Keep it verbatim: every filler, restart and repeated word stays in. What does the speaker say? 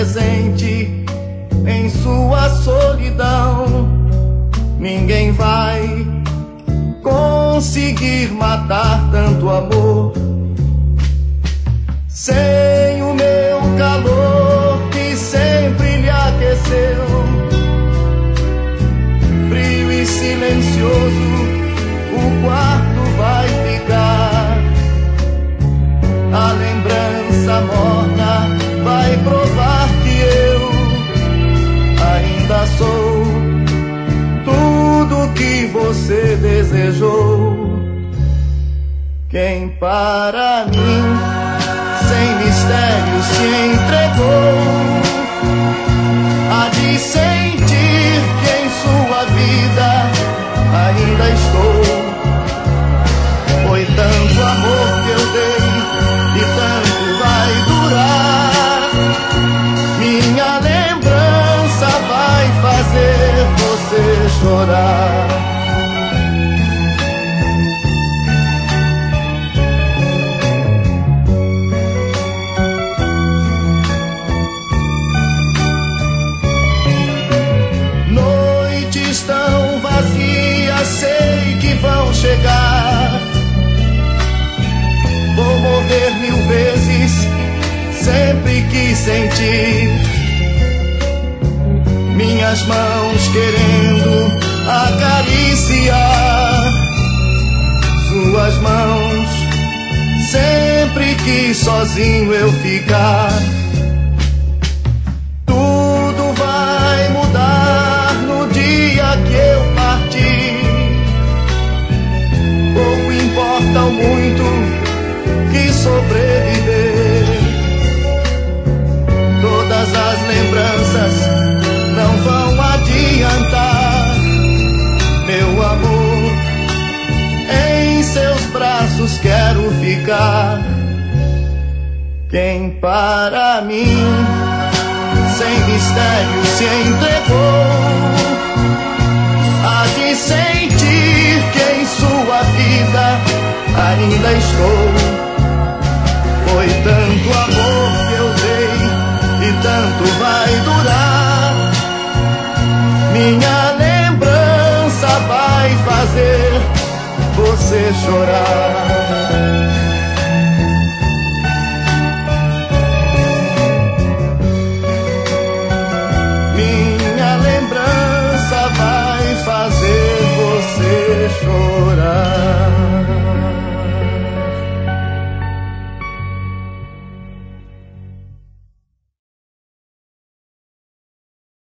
presente em sua solidão. Ninguém vai conseguir matar tanto amor sem o meu calor que sempre lhe aqueceu. Frio e silencioso o quarto vai ficar. A lembrança morna vai provar que eu ainda sou tudo que você desejou. Quem para mim sem mistério se entregou, há de sentir que em sua vida ainda estou. Foi tanto amor que eu dei e tanto vai durar. Minha lembrança vai fazer você chorar. Noites tão vazias sei que vão chegar. Vou morrer mil vezes sempre que sentir minhas mãos querendo acariciar suas mãos sempre que sozinho eu ficar. Tudo vai mudar no dia que eu partir. Pouco importa o muito que sobreviver. Todas as lembranças não vão adiantar. Meu amor, em seus braços quero ficar. Quem para mim sem mistério se entregou, há de sentir que em sua vida ainda estou. Foi tanto amor que eu dei e tanto vai durar. Minha lembrança vai fazer você chorar.